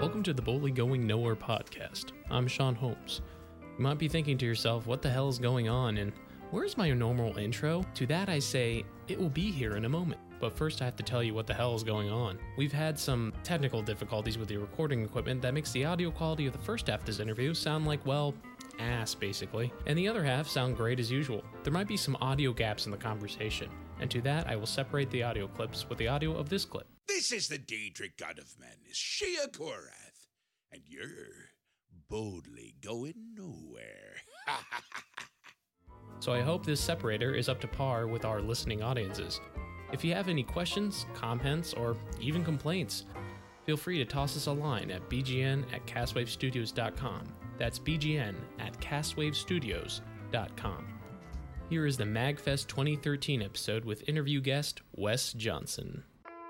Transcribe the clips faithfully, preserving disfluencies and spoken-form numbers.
Welcome to the Boldly Going Nowhere podcast. I'm Sean Holmes. You might be thinking to yourself, what the hell is going on, and where's my normal intro? To that I say, it will be here in a moment. But first I have to tell you what the hell is going on. We've had some technical difficulties with the recording equipment that makes the audio quality of the first half of this interview sound like, well, ass basically, and the other half sound great as usual. There might be some audio gaps in the conversation, and to that I will separate the audio clips with the audio of this clip. This is the Daedric God of Madness, Shia Korath, and you're boldly going nowhere. So I hope this separator is up to par with our listening audiences. If you have any questions, comments, or even complaints, feel free to toss us a line at b g n at castwave studios dot com. That's b g n at castwave studios dot com. Here is the MagFest twenty thirteen episode with interview guest Wes Johnson.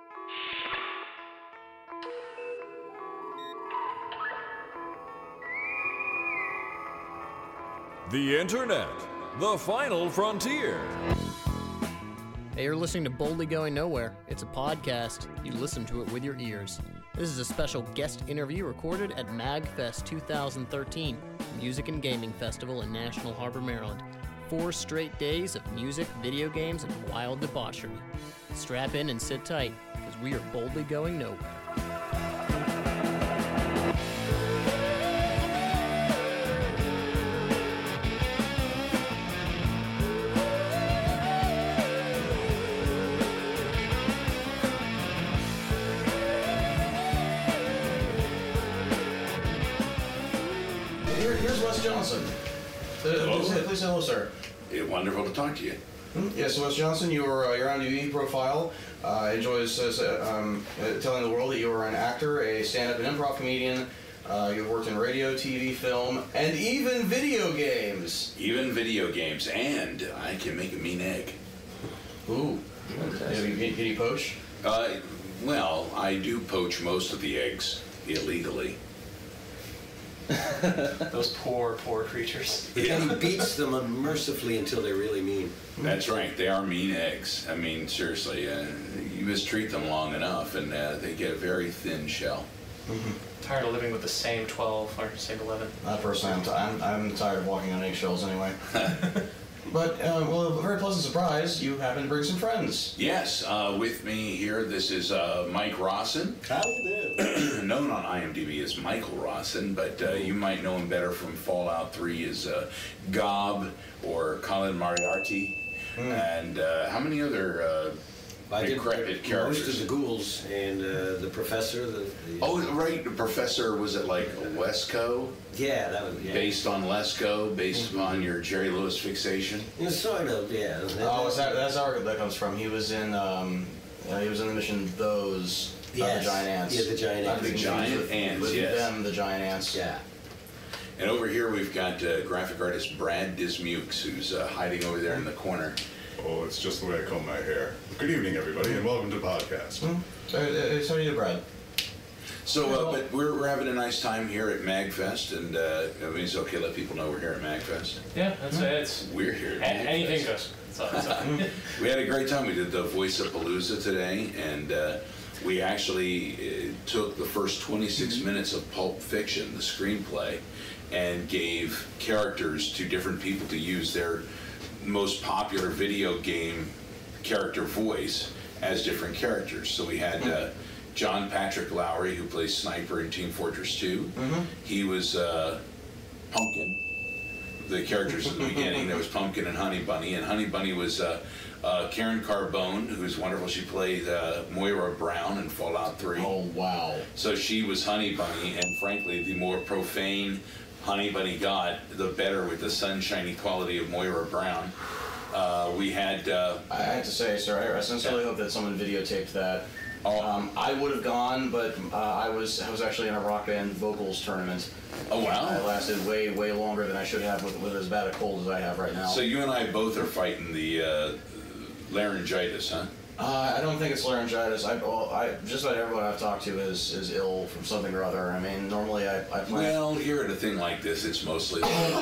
The Internet, the final frontier. Hey, you're listening to Boldly Going Nowhere. It's a podcast. You listen to it with your ears. This is a special guest interview recorded at MagFest twenty thirteen, Music and Gaming Festival in National Harbor, Maryland. Four straight days of music, video games, and wild debauchery. Strap in and sit tight, because we are boldly going nowhere. Here, here's Wes Johnson. Uh, Hello. Please, please say hello, sir. It's wonderful to talk to you. Hmm? Yes, Wes Johnson, your uh, your I M D B profile uh, enjoys uh, um, uh, telling the world that you are an actor, a stand-up and improv comedian. Uh, you've worked in radio, T V, film, and even video games. Even video games, and I can make a mean egg. Ooh. Can you, can you poach? Uh, well, I do poach most of the eggs illegally. Those poor, poor creatures. And he beats them unmercifully until they're really mean. That's right. They are mean eggs. I mean, seriously, uh, you mistreat them long enough, and uh, they get a very thin shell. Mm-hmm. Tired of living with the same twelve or same eleven. Not personally. I'm, t- I'm, I'm tired of walking on eggshells anyway. But, uh, well, a very pleasant surprise. You happen to bring some friends. Yes, uh, with me here, this is uh, Mike Rawson. How do you do? Known on I M D B as Michael Rawson, but uh, you might know him better from Fallout three as uh, Gob or Colin Moriarty. Mm. And uh, how many other uh, I did decrepit characters? most of the ghouls and uh, the professor. The, the, Oh, right. The professor, was it like Wesco? yeah, that was yeah. Based on Lesko, based Mm-hmm. upon your Jerry Lewis fixation? Yeah, sort of, yeah. Oh, is that, that's where that comes from. He was in, um, uh, he was in the mission Those, uh, Yes. the Giant Ants. Yeah, the Giant Not Ants. to be The confused Giant with- Ants, with yes. them, the Giant Ants. Yeah. And over here we've got uh, graphic artist Brad Dismukes, who's uh, hiding over there in the corner. Oh, it's just the way I comb my hair. Good evening, everybody, and welcome to the podcast. Mm-hmm. Uh, uh, so you, Brad. So, uh, but we're, we're having a nice time here at MagFest, and uh, I mean, it's okay to let people know we're here at MagFest. Yeah, that's it. It's We're here a- at MagFest. anything goes. So, so. We had a great time. We did the Voice of Palooza today, and uh, we actually uh, took the first twenty-six minutes of Pulp Fiction, the screenplay, and gave characters to different people to use their most popular video game character voice as different characters. So we had uh, John Patrick Lowry, who plays Sniper in Team Fortress two. Mm-hmm. He was uh, Pumpkin. The characters at the beginning, there was Pumpkin and Honey Bunny, and Honey Bunny was uh, uh, Karen Carbone, who's wonderful. She played uh, Moira Brown in Fallout three. Oh, wow. So she was Honey Bunny, and frankly, the more profane Honey Bunny got, the better with the sunshiny quality of Moira Brown. Uh, we had... Uh, I have to say, sir, I sincerely hope that someone videotaped that. Oh. Um, I would have gone, but uh, I was I was actually in a rock band vocals tournament. oh, wow. I lasted way, way longer than I should have with, with as bad a cold as I have right now. So you and I both are fighting the uh, laryngitis, huh? Uh, I don't think it's laryngitis. I, well, I just about everyone I've talked to is, is ill from something or other. I mean, normally I, I plan... Well, here at a thing like this, it's mostly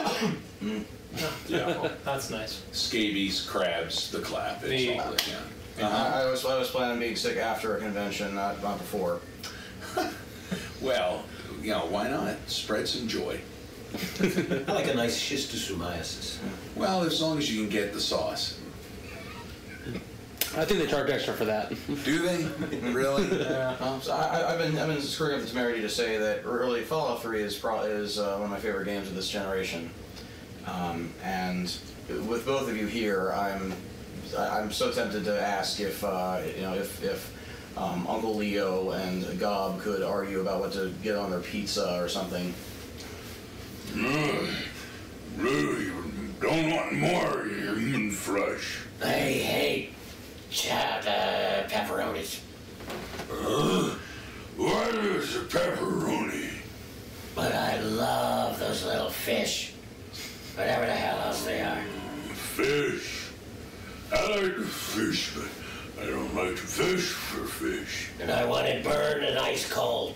Mm. yeah, Well, that's nice. scabies, crabs, the clap. It's The- all yeah. I, Uh-huh. I was I was planning on being sick after a convention, not not before. Well, you know, why not? Spread some joy. I like a nice schistosomiasis. Well, as long as you can get the sauce. I think they charge extra for that. Do they? Really? Yeah. Um, so I, I've been I've been screwing up the temerity to say that really Fallout three is pro- is uh, one of my favorite games of this generation, um, and with both of you here, I'm I'm so tempted to ask if uh, you know if if um, Uncle Leo and Gob could argue about what to get on their pizza or something. Really, really don't want more human flesh. I hate chopped uh, pepperonis. Uh, what is a pepperoni? But I love those little fish. Whatever the hell else they are. Fish. I like the fish, but I don't like to fish for fish. And I want it burned and ice cold.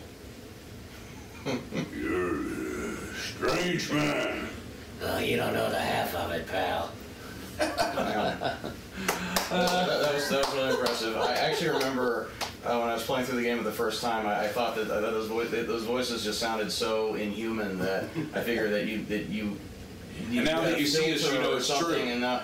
You're a strange man. Oh, you don't know the half of it, pal. Uh, that, that, was, that was really impressive. I actually remember uh, when I was playing through the game for the first time, I, I thought that, that those, vo- that those voices just sounded so inhuman that I figured that you that you. you And now that you see us, you know it's true. And uh,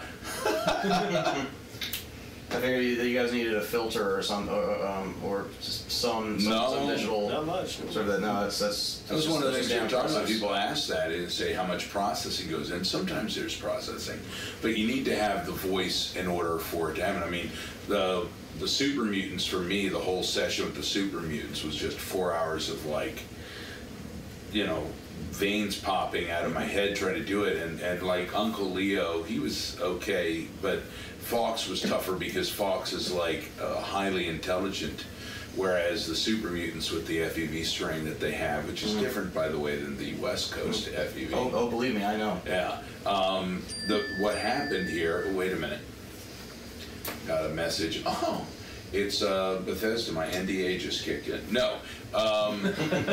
I figured you, that you guys needed a filter or some or, um, or just some some, No, some visual. Not much. Sort of that. No, that's that's. That was that's one of the just- things that's we were just talking about. damn People ask that and say how much processing goes in. Sometimes there's processing, but you need to have the voice in order for it to happen. I mean, the the Super Mutants, for me, the whole session with the Super Mutants was just four hours of like, you know, veins popping out of my head trying to do it. And, and like Uncle Leo, he was okay, but Fox was tougher because Fox is like uh, highly intelligent. Whereas the Super Mutants with the F E V strain that they have, which is different, by the way, than the West Coast F E V. Oh, oh, believe me, I know. Yeah. Um, the what happened here? Wait a minute. Got a message. Oh, it's uh, Bethesda. My N D A just kicked in. No. Um,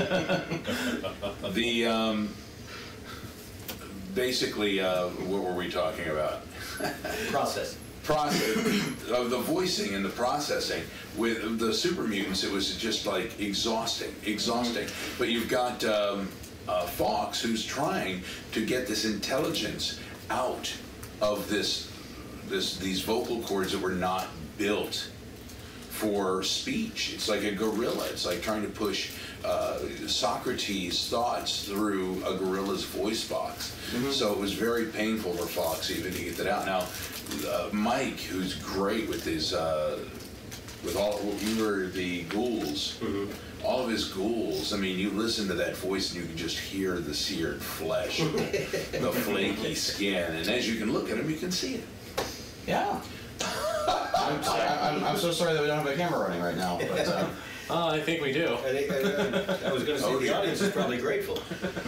the um, basically, uh, what were we talking about? Process. Process of the voicing and the processing with the Super Mutants, it was just like exhausting, exhausting. But you've got um, uh, Fox who's trying to get this intelligence out of this, this these vocal cords that were not built for speech. It's like a gorilla. It's like trying to push uh, Socrates' thoughts through a gorilla's voice box. Mm-hmm. So it was very painful for Fox even to get that out. Now, uh, Mike, who's great with his, uh, with all, you were the ghouls, mm-hmm. all of his ghouls, I mean, you listen to that voice and you can just hear the seared flesh, the flaky skin, and as you can look at him, you can see it. Yeah. I'm, sorry, I'm, I'm so sorry that we don't have a camera running right now. But, uh, Oh, I think we do. I, think, I, I was going to say Oh, the yeah. audience is probably grateful.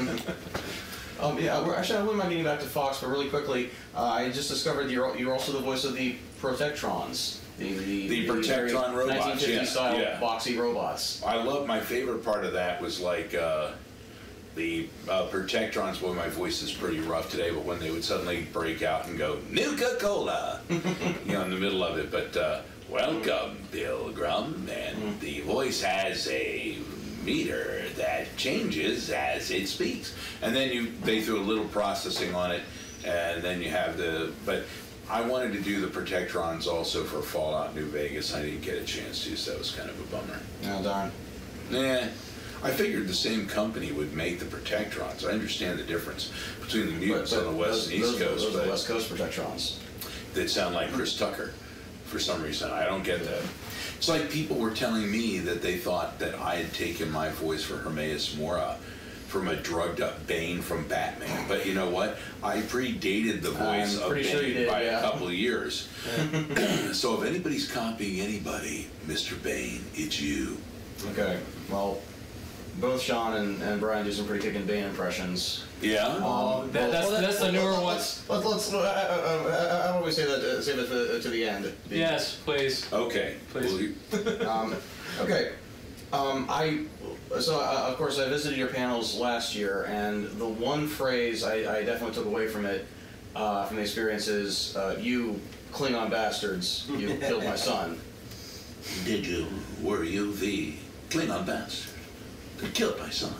um, yeah, we're, actually, I wouldn't mind getting back to Fox, but really quickly, uh, I just discovered you're, you're also the voice of the Protectrons. The, the, The Protectron robots, nineteen fifties yeah, style yeah. boxy robots. I love, my favorite part of that was like uh, the uh, Protectrons. Well, my voice is pretty rough today, but when they would suddenly break out and go Nuka-Cola, you know, in the middle of it. But uh, welcome, Pilgrim, and the voice has a meter that changes as it speaks. And then you they threw a little processing on it, and then you have the but. I wanted to do the Protectrons also for Fallout New Vegas. I didn't get a chance to, so that was kind of a bummer. Oh, darn. Nah, I figured the same company would make the Protectrons. I understand the difference between the mutants But- but on the West those, and East those, Coast, those are but the West Coast Protectrons. they sound like Chris Tucker for some reason. I don't get that. It's like people were telling me that they thought that I had taken my voice for Hermaeus Mora from a drugged up Bane from Batman. But you know what? I predated the voice I'm of pretty Bane sure you did, by yeah. a couple of years. So if anybody's copying anybody, Mister Bane, it's you. Okay, well, both Sean and, and Brian do some pretty kicking Bane impressions. Yeah? Um, That- that's- well, that's the newer one. Let's, let's, let's, uh, uh, uh, how about we say that, uh, save it to, to the end? The- Yes, please. Okay. Please. Will you- Um, okay. Um, I so uh, of course I visited your panels last year, and the one phrase I, I definitely took away from it, uh, from the experience is, uh, "You Klingon bastards, you killed my son." Did you? Were you the Klingon bastard that killed my son?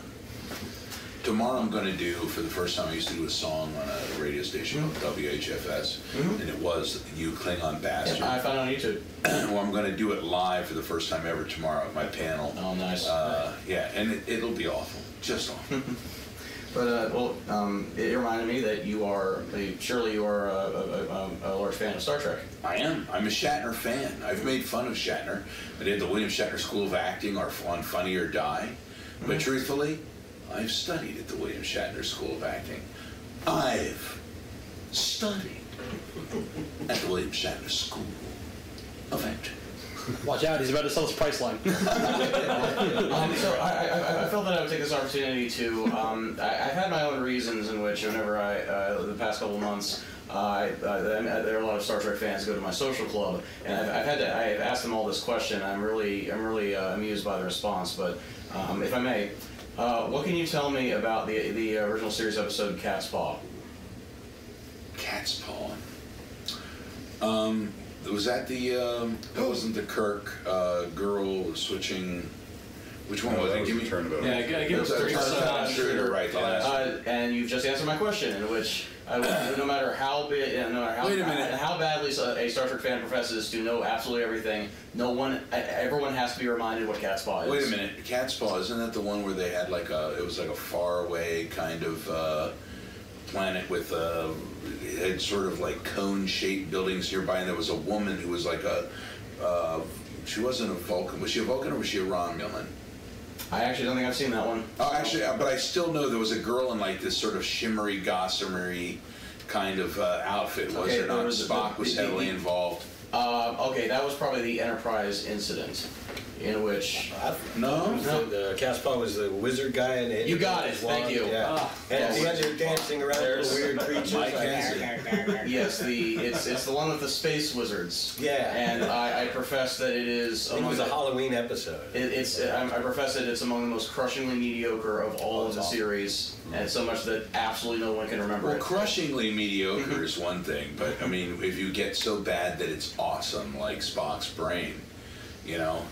Tomorrow I'm going to do, for the first time, I used to do a song on a radio station called W H F S, Mhm. and it was You Klingon Bastard. Yeah, I found it on YouTube. Well, I'm going to do it live for the first time ever tomorrow at my panel. Oh, nice. Uh, yeah, and it, it'll be awful. Just awful. But, uh, well, um, it reminded me that you are, a, surely you are a, a, a, a large fan of Star Trek. I am. I'm a Shatner fan. I've made fun of Shatner. I did the William Shatner School of Acting or on Funny or Die. But truthfully, I've studied at the William Shatner School of Acting. I've studied at the William Shatner School of Acting. Watch out, he's about to sell his price line. um, so I, I, I felt that I would take this opportunity to, um, I, I've had my own reasons in which whenever I, uh, the past couple of months, uh, I, uh, there are a lot of Star Trek fans go to my social club, and I've, I've had to, I've asked them all this question. I'm really, I'm really uh, amused by the response, but um, if I may, uh, what can you tell me about the, the original series episode Cat's Paw? Cat's Paw. Um... Was that the, um, that wasn't the Kirk uh, girl switching, which one No, was that it? was Give the me Turnabout. Yeah, g- give us That's three a Turnabout uh, Intruder, right, the last one. Uh, and you've just answered my question, in which uh, no matter how big, no matter how, Wait a minute. how badly a Star Trek fan professes to know absolutely everything, no one, everyone has to be reminded what Cat's Paw is. Wait a minute, Cat's Paw, isn't that the one where they had like a, it was like a faraway kind of uh, planet with uh, it had sort of like cone-shaped buildings nearby, and there was a woman who was like a, uh, she wasn't a Vulcan. Was she a Vulcan or was she a Romulan? I actually don't think I've seen that one. Oh, actually, but I still know there was a girl in like this sort of shimmery, gossamery kind of uh, outfit, was Okay, there not? there was the- Spock was the- the- heavily involved. Uh, okay, that was probably the Enterprise incident, in which No? The, the Caspar was the wizard guy, and it You got it, his thank wand, you. Yeah. Ah, and the other dancing around There's- little weird creatures. Mike like- Henson. yes, the it's it's the one with the space wizards. Yeah. And I, I profess that it is. It among was a the- Halloween episode. It, it's I, I profess that it's among the most crushingly mediocre of all of the series, and so much that absolutely no one can remember Well, it. crushingly mediocre is one thing, but I mean, if you get so bad that it's awesome, like Spock's brain, you know,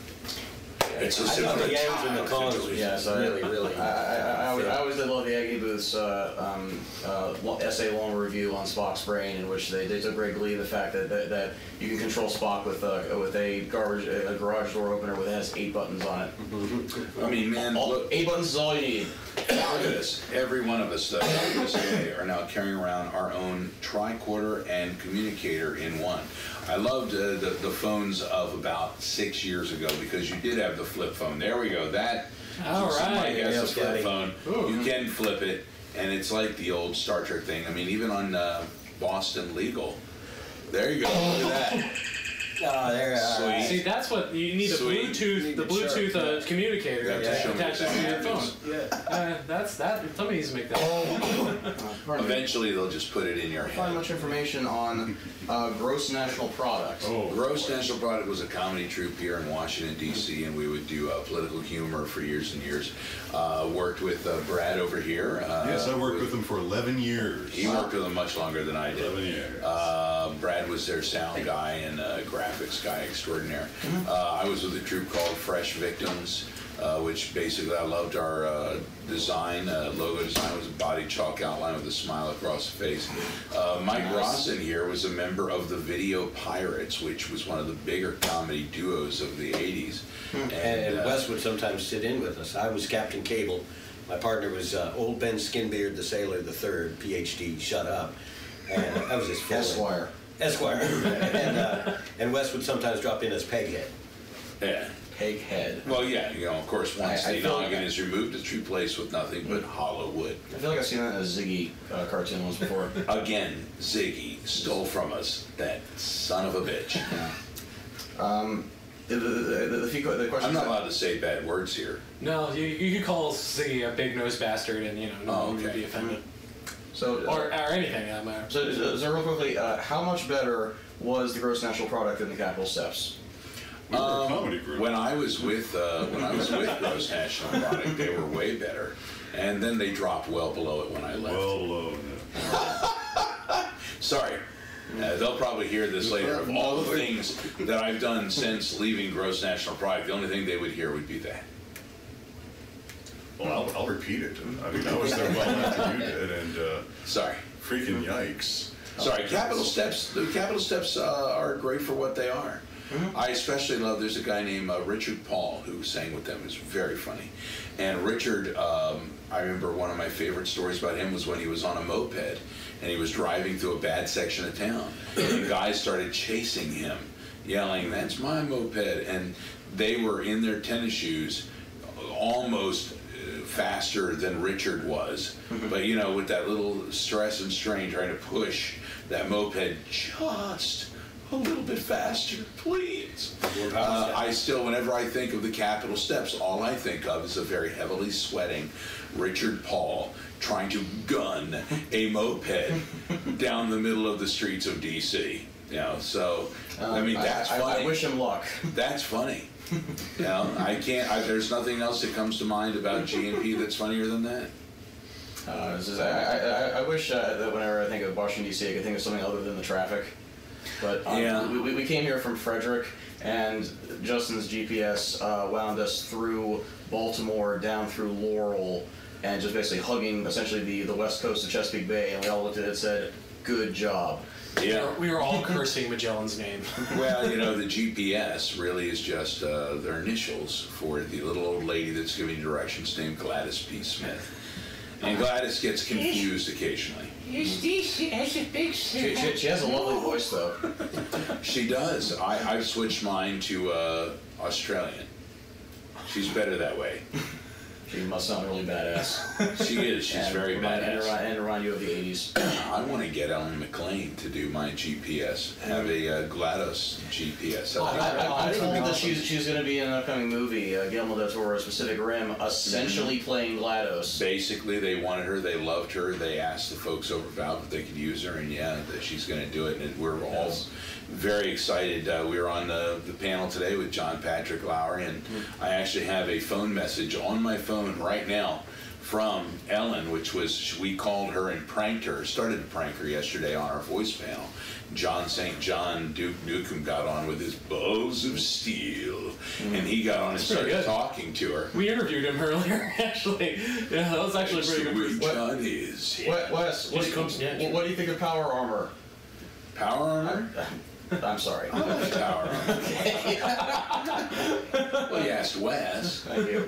it's I just thought over the the Yangs top. and the Cons was Yes, I- really, really. I, I, I, I, always, I always did love the Aggie Booth's uh, um, uh, lo- essay long review on Spock's brain, in which they, they took great glee in the fact that, that, that you can control Spock with uh, with a garbage a garage door opener that has eight buttons on it. I mean, man, All, look, eight buttons is all you need. look at this. Every one of us, though, this day, are now carrying around our own tricorder and communicator in one. I loved uh, the, the phones of about six years ago because you did have the flip phone. There we go. That, All somebody right. has a Yeah, flip Scotty. phone. You can flip it, and it's like the old Star Trek thing. I mean, even on uh, Boston Legal. There you go. Look at that. Oh, there. Sweet. See, that's what you need. A Sweet. Bluetooth, the Bluetooth uh, communicator You have that to show me attaches what to that your phone. is. Yeah. Uh, that's that. Somebody needs to make that. Pardon me. Eventually, they'll just put it in your I find head. much information on uh, gross national product. Oh, Gross National Product was a comedy troupe here in Washington, D C, and we would do uh, political humor for years and years. Uh, worked with uh, Brad over here. Uh, yes, I worked with them for eleven years. He worked with them much longer than I did. eleven years. Uh, Brad was their sound guy and uh, graphics guy extraordinaire. Uh, I was with a troupe called Fresh Victims, uh, which basically I loved our uh, design. Uh, logo design was a body chalk outline with a smile across the face. Uh, Mike Rawson here was a member of the Video Pirates, which was one of the bigger comedy duos of the eighties. And, and uh, Wes would sometimes sit in with us. I was Captain Cable. My partner was uh, Old Ben Skinbeard, the sailor, the third, P H D, shut up. And that was his full name. Esquire. Esquire. and, uh, and Wes would sometimes drop in as Peghead. yeah. Peghead. Well, yeah, you know, of course, once I- I the feel like noggin I- is removed, it's replaced with nothing but hollow wood. I feel like I've seen that in a Ziggy uh, cartoon once before. Again, Ziggy stole from us, that son of a bitch. Um, the, the, the, the, the, few, the question I'm not allowed to say bad words here. No, you, you could call Ziggy a big nosed bastard, and you know no Oh, one would okay. be offended, So, or or anything. That matter. so, so, so real quickly, uh, how much better was the gross national product than the Capitol Steps? We were a Um, comedy group. When I was with uh, when I was with Gross National Product, they were way better, and then they dropped well below it when I left. well below. Sorry. Uh, they'll probably hear this later. Of all the things that I've done since leaving Gross National Product, the only thing they would hear would be that. Well, I'll, I'll repeat it. I mean, I was there well after you did, and uh, sorry, freaking yikes. Sorry, Capitol Steps. The Capitol Steps uh, are great for what they are. Mm-hmm. I especially love. There's a guy named uh, Richard Paul who sang with them. It's very funny. And Richard, um, I remember one of my favorite stories about him was when he was on a moped and he was driving through a bad section of town, and guys started chasing him, yelling, "That's my moped!" And they were in their tennis shoes, almost faster than Richard was, mm-hmm. but you know, with that little stress and strain, trying to push that moped just a little bit faster, please. Uh, I still, whenever I think of the Capitol Steps, all I think of is a very heavily sweating Richard Paul trying to gun a moped down the middle of the streets of D C. You know, so um, I mean, that's I, funny. I wish him luck. That's funny. You know, I can't. I, there's nothing else that comes to mind about G N P that's funnier than that. Uh, this is, I, I, I wish uh, that whenever I think of Washington D C, I could think of something other than the traffic. But um, yeah. we, we came here from Frederick, and Justin's G P S uh, wound us through Baltimore, down through Laurel, and just basically hugging essentially the, the west coast of Chesapeake Bay. And we all looked at it and said, "Good job." Yeah, we were all cursing Magellan's name. Well, you know, the G P S really is just uh, their initials for the little old lady that's giving directions named Gladys P. Smith. And Gladys gets confused occasionally. She has a big she, she, she has a lovely voice, though. She does. I, I've switched mine to uh, Australian. She's better that way. She must sound really badass. She is. She's and very remind, badass. And remind, and remind you of the eighties. I want to get Ellen McLean to do my G P S. Have a uh, GLaDOS G P S. I, I, I told that she's, she's going to be in an upcoming movie, uh, Guillermo del Toro's Pacific Rim, essentially mm-hmm. playing GLaDOS. Basically, they wanted her. They loved her. They asked the folks over Valve if they could use her, and yeah, that she's going to do it. And we're all yes. very excited. Uh, we were on the, the panel today with John Patrick Lowry, and mm-hmm. I actually have a phone message on my phone right now from Ellen, which was, we called her and pranked her, started to prank her yesterday on our voice panel. John Saint John Duke Nukem got on with his balls of steel, mm. and he got on and started good. talking to her. We interviewed him earlier, actually. Yeah, that was actually pretty good. What John is. What, Wes, what, what, what, what do you think of Power Armor? Power Armor? I'm, I'm sorry. I love Power Armor. Well, you asked Wes. Thank you.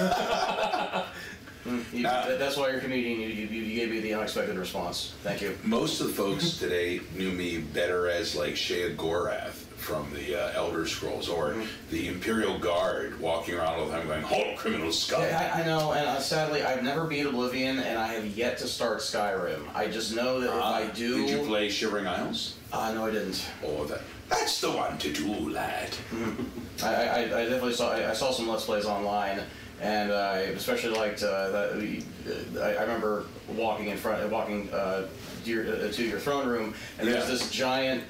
You, uh, that's why you're a comedian. You, you, you gave me the unexpected response. Thank you. Most of the folks today knew me better as like Shea Gorath from the uh, Elder Scrolls, or mm-hmm. the Imperial Guard walking around all the time going, "Halt, criminal scum." Yeah, I, I know, and uh, sadly, I've never beat Oblivion, and I have yet to start Skyrim. I just know that uh, if I do... Did you play Shivering Isles? Uh, no, I didn't. Oh, that, that's the one to do, lad. Mm-hmm. I, I, I definitely saw... I, I saw some Let's Plays online. And I especially liked uh, that. We, uh, I, I remember walking in front, walking uh, to, your, uh, to your throne room, and yeah. there's this giant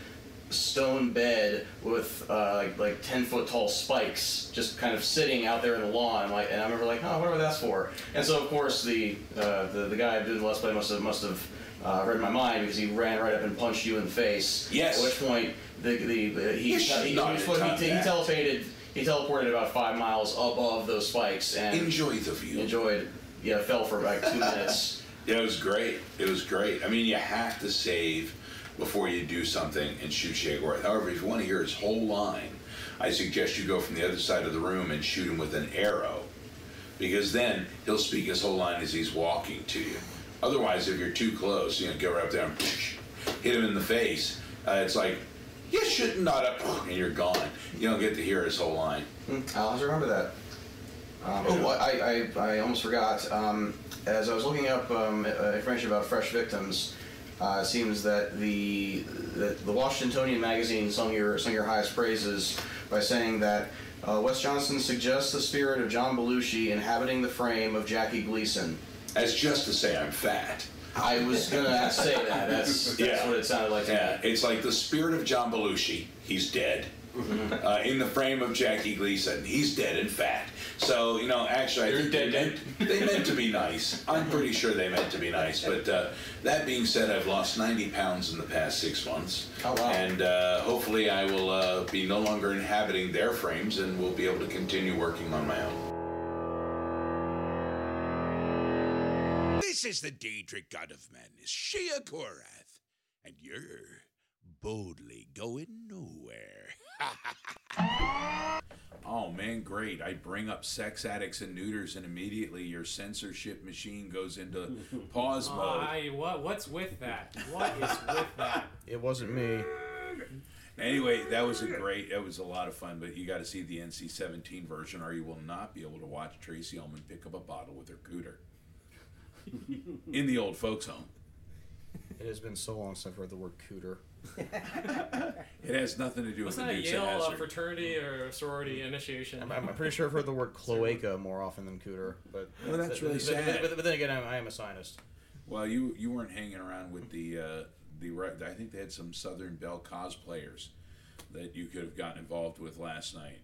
stone bed with uh, like, like ten foot tall spikes, just kind of sitting out there in the lawn. Like, and I remember like, oh, whatever that's for. And so of course the uh, the, the guy doing the Let's Play must have must have uh, read my mind, because he ran right up and punched you in the face. Yes. At which point the the, the he, he, he, he, he, he telepated. He teleported about five miles above those spikes and enjoyed the view. Enjoyed, yeah, fell for like two minutes. Yeah, it was great. It was great. I mean, you have to save before you do something and shoot Shea Gorath. However, if you want to hear his whole line, I suggest you go from the other side of the room and shoot him with an arrow, because then he'll speak his whole line as he's walking to you. Otherwise, if you're too close, you know, go right up there and hit him in the face. Uh, it's like, you should not have, and you're gone. You don't get to hear his whole line. I'll have to remember that. Um, oh, I, I, I almost forgot. Um, as I was looking up um, information about Fresh Victims, uh, it seems that the, the the Washingtonian magazine sung your sung your highest praises by saying that uh, Wes Johnson suggests the spirit of John Belushi inhabiting the frame of Jackie Gleason. As just to say I'm fat. I was gonna say that. That's, that's yeah. what it sounded like to yeah. me. It's like the spirit of John Belushi. He's dead. Mm-hmm. Uh, in the frame of Jackie Gleason, he's dead and fat. So, you know, actually, I You're think dead. They, meant, they meant to be nice. I'm pretty sure they meant to be nice. But uh, that being said, I've lost ninety pounds in the past six months. Oh, wow. And uh, hopefully I will uh, be no longer inhabiting their frames and will be able to continue working on my own. This is the Daedric god of madness, Shia Korath, and you're boldly going nowhere. Oh man, great. I bring up sex addicts and neuters and immediately your censorship machine goes into pause Oh, mode. I, what, what's with that? What is with that? It wasn't me. Anyway, that was a great, it was a lot of fun, but you got to see the N C seventeen version or you will not be able to watch Tracy Ullman pick up a bottle with her cooter. In the old folks' home. It has been so long since I've heard the word cooter. It has nothing to do Wasn't with that the a Yale uh, Hazard. fraternity or sorority initiation? I'm, I'm pretty sure I've heard the word cloaca more often than cooter. But Well, that's really but, sad. But, but, but then again, I'm, I am a scientist. Well, you you weren't hanging around with the uh, the right. I think they had some Southern Belle cosplayers that you could have gotten involved with last night.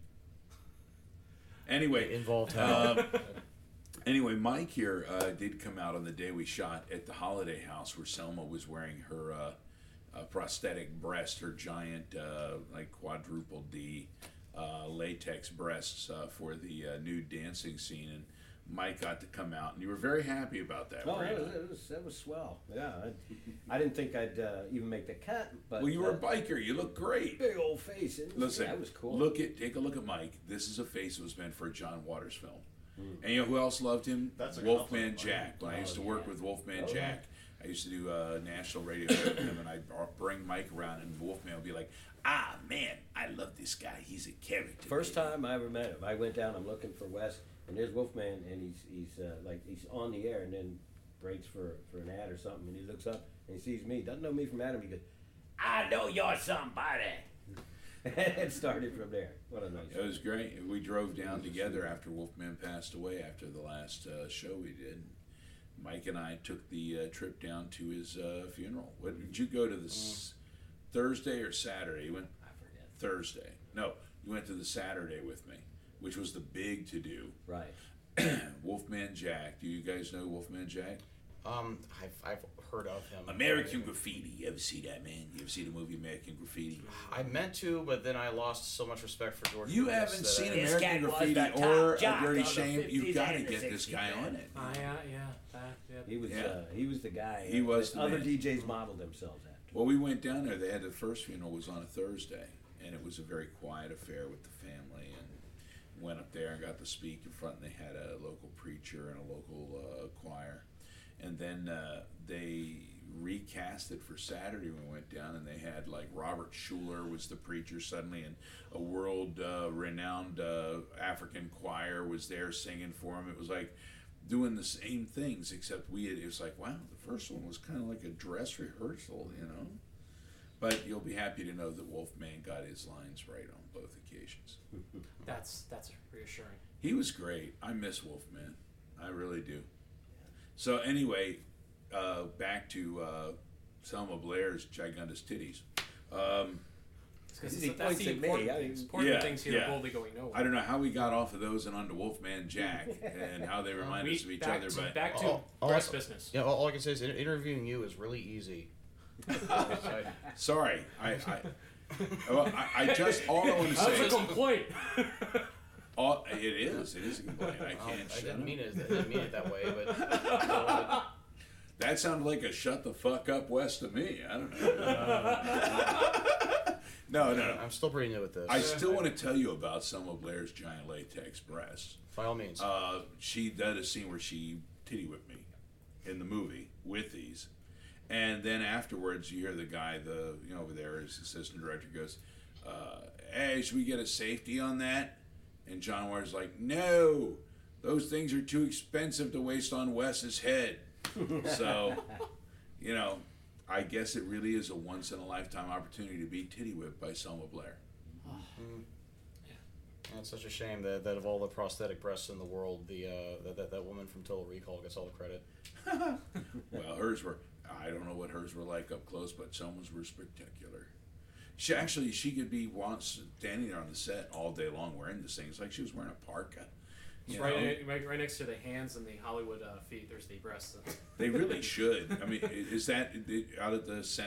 Anyway, Involved how? Uh, anyway, Mike here uh, did come out on the day we shot at the Holiday House where Selma was wearing her uh, uh, prosthetic breast, her giant uh, like quadruple D uh, latex breasts uh, for the uh, nude dancing scene, and Mike got to come out, and you were very happy about that. Oh, weren't that you? was, that was, that was swell. Yeah, I, I didn't think I'd uh, even make the cut, but Well, you were a uh, biker. You look great. big old face. It was, Listen, yeah, that was cool. look at, take a look at Mike. This is a face that was meant for a John Waters film. Mm. And you know who else loved him? That's a Wolfman compliment, Jack. When I used to Oh, work yeah. with Wolfman Oh, Jack, I used to do a national radio show with him, and I'd bring Mike around, and Wolfman would be like, "Ah, man, I love this guy. He's a character." First baby." time I ever met him, I went down. I'm looking for Wes, and there's Wolfman, and he's he's uh, like he's on the air, and then breaks for for an ad or something, and he looks up and he sees me. Doesn't know me from Adam. He goes, "I know you're somebody." It started from there. What a nice. It was great. We drove down together after Wolfman passed away after the last uh, show we did. Mike and I took the uh, trip down to his uh, funeral. What, did you go to this Thursday or Saturday? You went I forget. Thursday. No, you went to the Saturday with me, which was the big to do. Right. Wolfman Jack. Do you guys know Wolfman Jack? Um, I've, I've heard of him. American Graffiti. You ever see that, man? You ever see the movie American Graffiti? I meant to, but then I lost so much respect for George. You Lucas haven't that seen I- This American guy was Graffiti the top or A jock Dirty of the Shame. You've fifties got to and the get this guy sixties, on it. Ah, yeah, yeah, that, yeah. He was Yeah. uh, he was the guy. He uh, was that the other man. D Js modeled themselves after. Well, we went down there. They had the first funeral was on a Thursday, and it was a very quiet affair with the family. And went up there and got to speak in front. And they had a local preacher and a local uh, choir. And then uh, they recast it for Saturday when we went down, and they had like Robert Schuller was the preacher suddenly, and a world uh, renowned uh, African choir was there singing for him. It was like doing the same things, except we had, it was like, wow, the first one was kind of like a dress rehearsal, you know. But you'll be happy to know that Wolfman got his lines right on both occasions. That's that's reassuring. He was great. I miss Wolfman. I really do. So anyway, uh, back to uh, Selma Blair's gigantous titties. Um, Because He that's points the at me. important I mean- things. Important Yeah, things here yeah. are boldly going nowhere. I don't know how we got off of those and onto Wolfman Jack and how they remind We- us of each back other. to, But back to Oh, oh, breast oh. business. Yeah, all, all I can say is inter- interviewing you is really easy. I- sorry, I, I, well, I, I just all I want to That's say. a complaint. All, it is. It is a complaint. I I, can't. I shut didn't up. mean it. I didn't mean it that way, but uh, That sounded like a shut the fuck up West to me. I don't know. no, no, no. I'm still pretty new at this. I still want to tell you about Selma Blair's giant latex breasts. By all means. Uh, she did a scene where she titty whipped me in the movie with these. And then afterwards, you hear the guy, the you know over there, his assistant director goes, uh, "Hey, should we get a safety on that?" And John Waters like, "No, those things are too expensive to waste on Wes's head." So, you know, I guess it really is a once in a lifetime opportunity to be titty whipped by Selma Blair. Mm. And it's such a shame that, that of all the prosthetic breasts in the world, the uh, that, that that woman from Total Recall gets all the credit. Well, hers were, I don't know what hers were like up close, but Selma's were spectacular. She actually, she could be once standing there on the set all day long wearing this thing. It's like she was wearing a parka. It's you right, know? right, right next to the hands and the Hollywood uh, feet. There's the breasts. They really should. I mean, i- is that i- out of the Senate?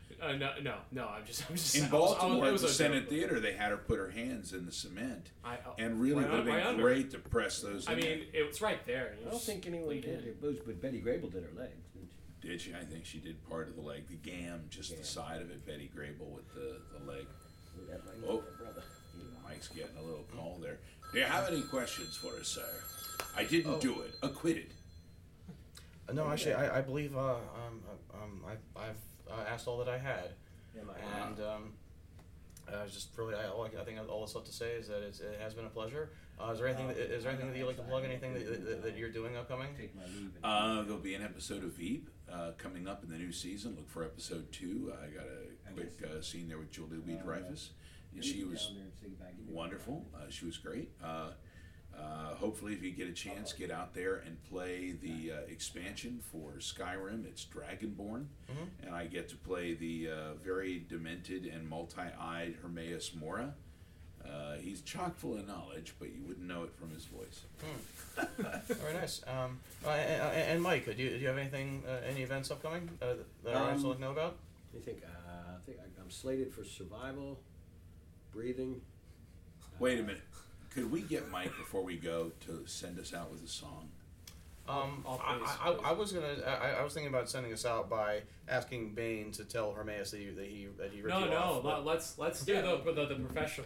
Uh, no, no, no. I'm just, I'm just. In I was- I was- Baltimore, it at was the a Senate joke. Theater, they had her put her hands in the cement, I- oh, and really right would have on- right been under. great to press those. I in mean, it was right there. You I don't just think anyone leaned did in. her boobs, but Betty Grable did her legs, didn't she? Did she? I think she did part of the leg, the gam, just the side of it. Betty Grable with the, the leg. That might be Oh, her brother. Mike's getting a little call there. Do you have any questions for us, sir? I didn't Oh. do it. Acquitted. Uh, no, actually, I, I believe uh, um, uh, um, I, I've uh, asked all that I had, and um, I was just really, I, all I, I think all that's left to say is that it's, it has been a pleasure. Uh, is there anything? That, is there anything that you'd like to plug? Anything that, that, that you're doing upcoming? Uh, there'll be an episode of Veep uh, coming up in the new season. Look for episode two. I got a quick uh, scene there with Julie Louis-Dreyfus, and she was wonderful. Uh, she was great. Uh, uh, hopefully, if you get a chance, get out there and play the uh, expansion for Skyrim. It's Dragonborn, Mhm. and I get to play the uh, very demented and multi-eyed Hermaeus Mora. Uh, he's chock full of knowledge, but you wouldn't know it from his voice. Very nice. Um, uh, and, and Mike, do you, do you have anything, uh, any events upcoming uh, that I Um, also like to know about? I think uh, I think I- I'm slated for survival, breathing. Wait a minute. Could we get Mike before we go to send us out with a song? Um, I'll I, please, I, I, please. I was gonna. I, I was thinking about sending us out by asking Bane to tell Hermaeus that, you, that he that he ripped No, you no. off. let- Let's let's do the the, the professional.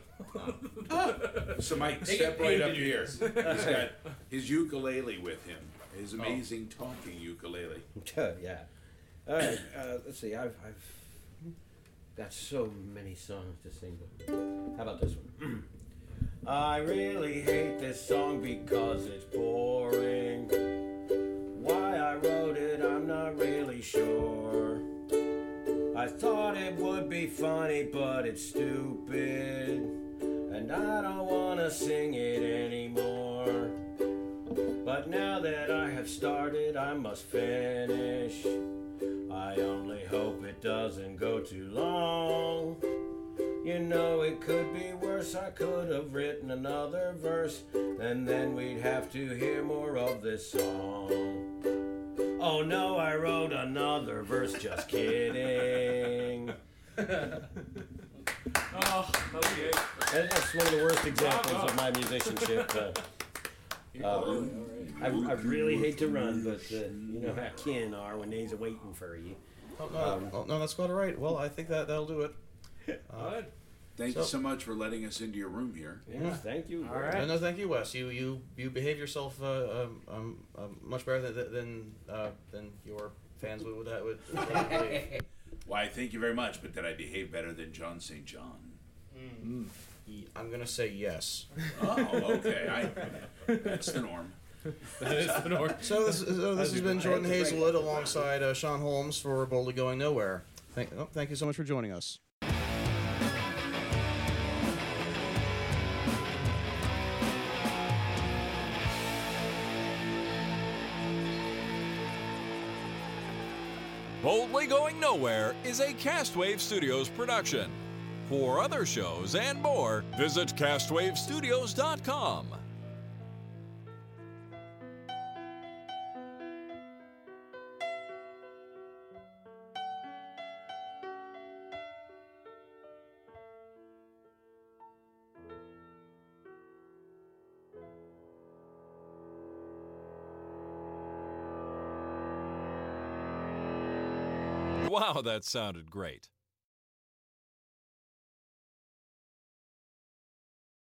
So Mike, They step get right paid up to do here. this. He's got his ukulele with him. His amazing talking ukulele. yeah. All right. Uh, let's see. I've I've got so many songs to sing. But how about this one? I really hate this song because it's boring. Why I wrote it, I'm not really sure. I thought it would be funny, but it's stupid. And I don't want to sing it anymore. But now that I have started, I must finish. I only hope it doesn't go too long. You know it could be worse. I could have written another verse, and then we'd have to hear more of this song. Oh no, I wrote another verse, just kidding. Oh, okay. And that's one of the worst examples of my musicianship. Uh, uh, I, I really hate to run, but uh, you know how kin are when they's waiting for you. Oh, no, oh, no, that's quite all right. Well, I think that that'll do it. Uh, Thank So- you so much for letting us into your room here. Yes, thank you. All right. No, thank you, Wes. You you you behave yourself uh, um, um, um, much better than than uh, than your fans would would, would, would believe. Why, thank you very much, but did I behave better than John Saint John? Mm. I'm gonna say yes. Oh, okay. I, that's the norm. That is the norm. So this, so this has been Jordan Hazelwood alongside uh, Sean Holmes for Boldly Going Nowhere. Thank, oh, thank you so much for joining us. Boldly Going Nowhere is a Castwave Studios production. For other shows and more, visit castwave studios dot com. Wow, that sounded great.